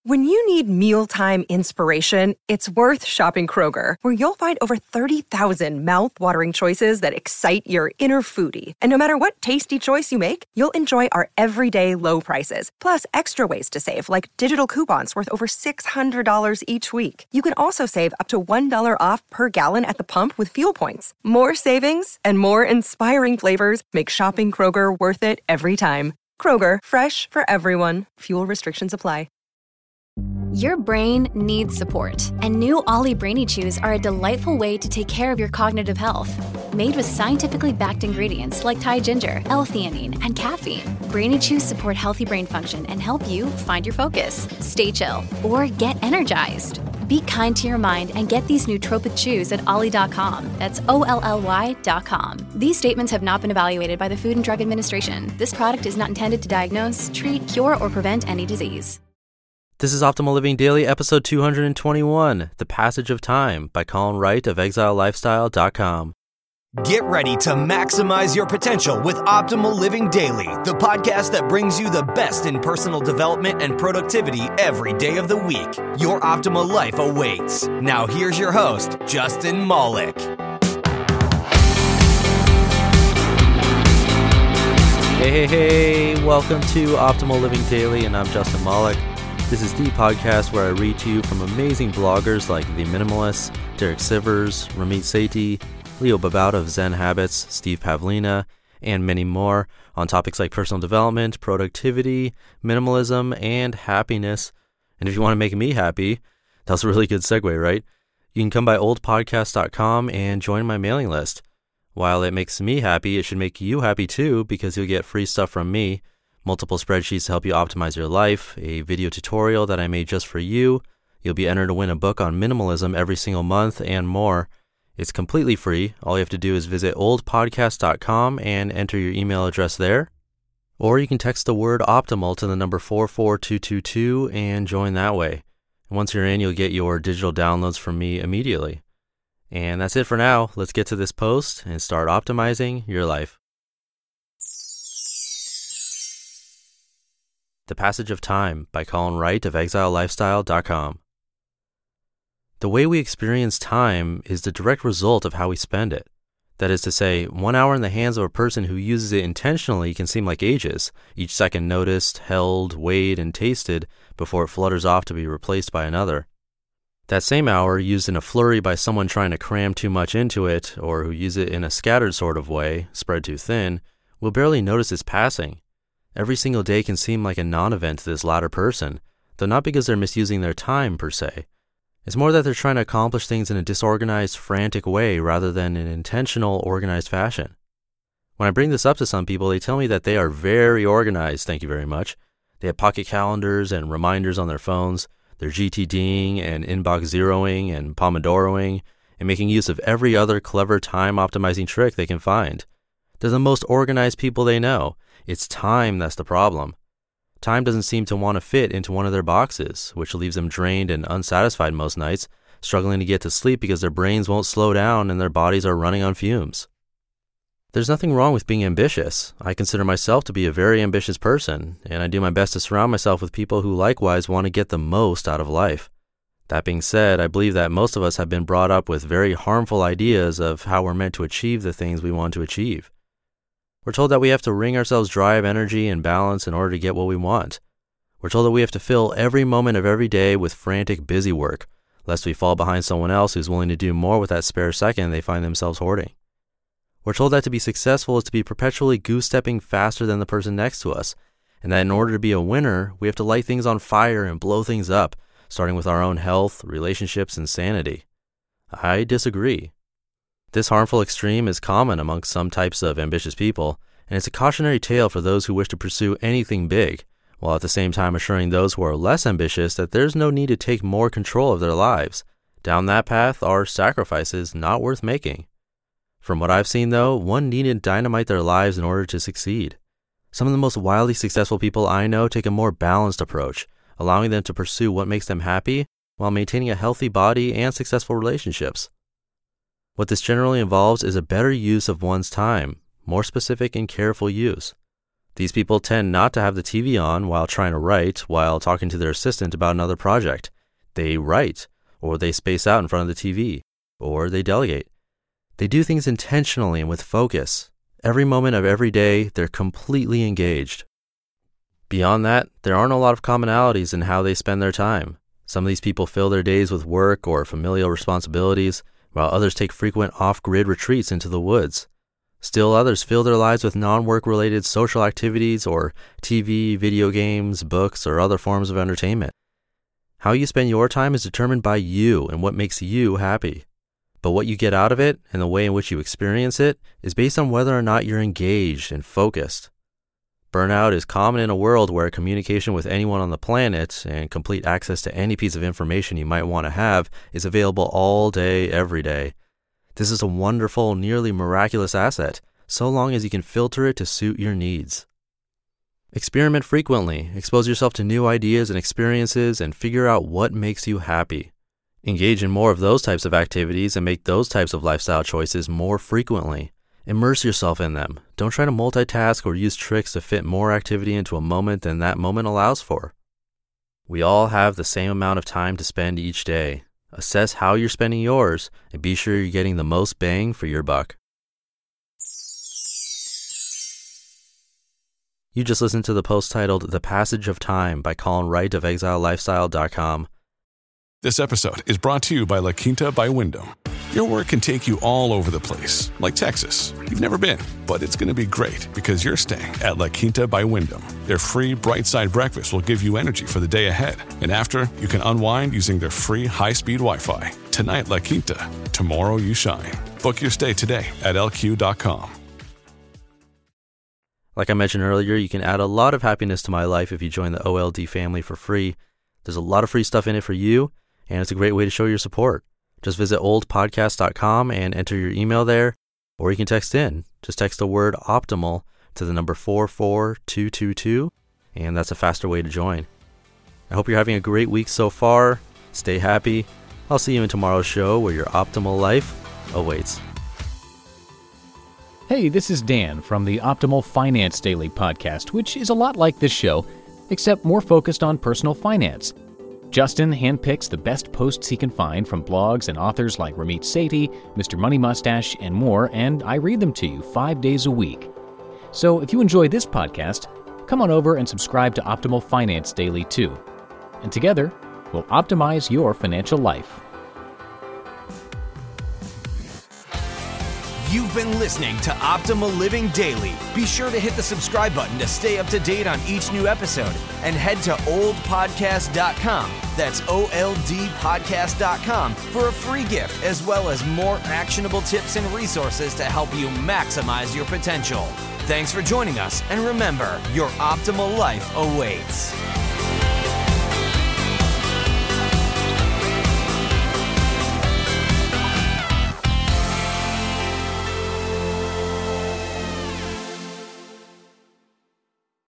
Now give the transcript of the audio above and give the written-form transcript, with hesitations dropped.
When you need mealtime inspiration, it's worth shopping Kroger, where you'll find over 30,000 mouth-watering choices that excite your inner foodie. And no matter what tasty choice you make, you'll enjoy our everyday low prices, plus extra ways to save, like digital coupons worth over $600 each week. You can also save up to $1 off per gallon at the pump with fuel points. More savings and more inspiring flavors make shopping Kroger worth it every time. Kroger, fresh for everyone. Fuel restrictions apply. Your brain needs support, and new Ollie Brainy Chews are a delightful way to take care of your cognitive health. Made with scientifically backed ingredients like Thai ginger, L-theanine, and caffeine, Brainy Chews support healthy brain function and help you find your focus, stay chill, or get energized. Be kind to your mind and get these nootropic chews at ollie.com. That's OLLY.com. These statements have not been evaluated by the Food and Drug Administration. This product is not intended to diagnose, treat, cure, or prevent any disease. This is Optimal Living Daily, episode 221, The Passage of Time by Colin Wright of ExileLifestyle.com. Get ready to maximize your potential with Optimal Living Daily, the podcast that brings you the best in personal development and productivity every day of the week. Your optimal life awaits. Now here's your host, Justin Malik. Hey, welcome to Optimal Living Daily, and I'm Justin Malik. This is the podcast where I read to you from amazing bloggers like The Minimalists, Derek Sivers, Ramit Sethi, Leo Babauta of Zen Habits, Steve Pavlina, and many more on topics like personal development, productivity, minimalism, and happiness. And if you want to make me happy, that's a really good segue, right? You can come by oldpodcast.com and join my mailing list. While it makes me happy, it should make you happy too, because you'll get free stuff from me. Multiple spreadsheets to help you optimize your life, a video tutorial that I made just for you. You'll be entered to win a book on minimalism every single month and more. It's completely free. All you have to do is visit oldpodcast.com and enter your email address there. Or you can text the word optimal to the number 44222 and join that way. And once you're in, you'll get your digital downloads from me immediately. And that's it for now. Let's get to this post and start optimizing your life. The Passage of Time by Colin Wright of ExileLifestyle.com. The way we experience time is the direct result of how we spend it. That is to say, 1 hour in the hands of a person who uses it intentionally can seem like ages, each second noticed, held, weighed, and tasted before it flutters off to be replaced by another. That same hour, used in a flurry by someone trying to cram too much into it, or who use it in a scattered sort of way, spread too thin, will barely notice its passing. Every single day can seem like a non-event to this latter person, though not because they're misusing their time per se. It's more that they're trying to accomplish things in a disorganized, frantic way rather than in an intentional, organized fashion. When I bring this up to some people, they tell me that they are very organized, thank you very much. They have pocket calendars and reminders on their phones, they're GTDing and inbox zeroing and Pomodoroing, and making use of every other clever time optimizing trick they can find. They're the most organized people they know. It's time that's the problem. Time doesn't seem to want to fit into one of their boxes, which leaves them drained and unsatisfied most nights, struggling to get to sleep because their brains won't slow down and their bodies are running on fumes. There's nothing wrong with being ambitious. I consider myself to be a very ambitious person, and I do my best to surround myself with people who likewise want to get the most out of life. That being said, I believe that most of us have been brought up with very harmful ideas of how we're meant to achieve the things we want to achieve. We're told that we have to wring ourselves dry of energy and balance in order to get what we want. We're told that we have to fill every moment of every day with frantic busy work, lest we fall behind someone else who's willing to do more with that spare second they find themselves hoarding. We're told that to be successful is to be perpetually goose-stepping faster than the person next to us, and that in order to be a winner, we have to light things on fire and blow things up, starting with our own health, relationships, and sanity. I disagree. This harmful extreme is common amongst some types of ambitious people, and it's a cautionary tale for those who wish to pursue anything big, while at the same time assuring those who are less ambitious that there's no need to take more control of their lives. Down that path are sacrifices not worth making. From what I've seen, though, one needn't dynamite their lives in order to succeed. Some of the most wildly successful people I know take a more balanced approach, allowing them to pursue what makes them happy while maintaining a healthy body and successful relationships. What this generally involves is a better use of one's time, more specific and careful use. These people tend not to have the TV on while trying to write while talking to their assistant about another project. They write, or they space out in front of the TV, or they delegate. They do things intentionally and with focus. Every moment of every day, they're completely engaged. Beyond that, there aren't a lot of commonalities in how they spend their time. Some of these people fill their days with work or familial responsibilities, while others take frequent off-grid retreats into the woods. Still others fill their lives with non-work related social activities or TV, video games, books, or other forms of entertainment. How you spend your time is determined by you and what makes you happy. But what you get out of it and the way in which you experience it is based on whether or not you're engaged and focused. Burnout is common in a world where communication with anyone on the planet and complete access to any piece of information you might want to have is available all day, every day. This is a wonderful, nearly miraculous asset, so long as you can filter it to suit your needs. Experiment frequently, expose yourself to new ideas and experiences, and figure out what makes you happy. Engage in more of those types of activities and make those types of lifestyle choices more frequently. Immerse yourself in them. Don't try to multitask or use tricks to fit more activity into a moment than that moment allows for. We all have the same amount of time to spend each day. Assess how you're spending yours and be sure you're getting the most bang for your buck. You just listened to the post titled The Passage of Time by Colin Wright of ExileLifestyle.com. This episode is brought to you by La Quinta by Wyndham. Your work can take you all over the place, like Texas. You've never been, but it's going to be great because you're staying at La Quinta by Wyndham. Their free Bright Side breakfast will give you energy for the day ahead. And after, you can unwind using their free high-speed Wi-Fi. Tonight, La Quinta. Tomorrow, you shine. Book your stay today at LQ.com. Like I mentioned earlier, you can add a lot of happiness to my life if you join the OLD family for free. There's a lot of free stuff in it for you, and it's a great way to show your support. Just visit oldpodcast.com and enter your email there, or you can text in. Just text the word optimal to the number 44222, and that's a faster way to join. I hope you're having a great week so far. Stay happy. I'll see you in tomorrow's show where your optimal life awaits. Hey, this is Dan from the Optimal Finance Daily podcast, which is a lot like this show, except more focused on personal finance. Justin handpicks the best posts he can find from blogs and authors like Ramit Sethi, Mr. Money Mustache, and more, and I read them to you 5 days a week. So if you enjoy this podcast, come on over and subscribe to Optimal Finance Daily too. And together, we'll optimize your financial life. You've been listening to Optimal Living Daily. Be sure to hit the subscribe button to stay up to date on each new episode and head to oldpodcast.com. That's OLDpodcast.com for a free gift as well as more actionable tips and resources to help you maximize your potential. Thanks for joining us, and remember, your optimal life awaits.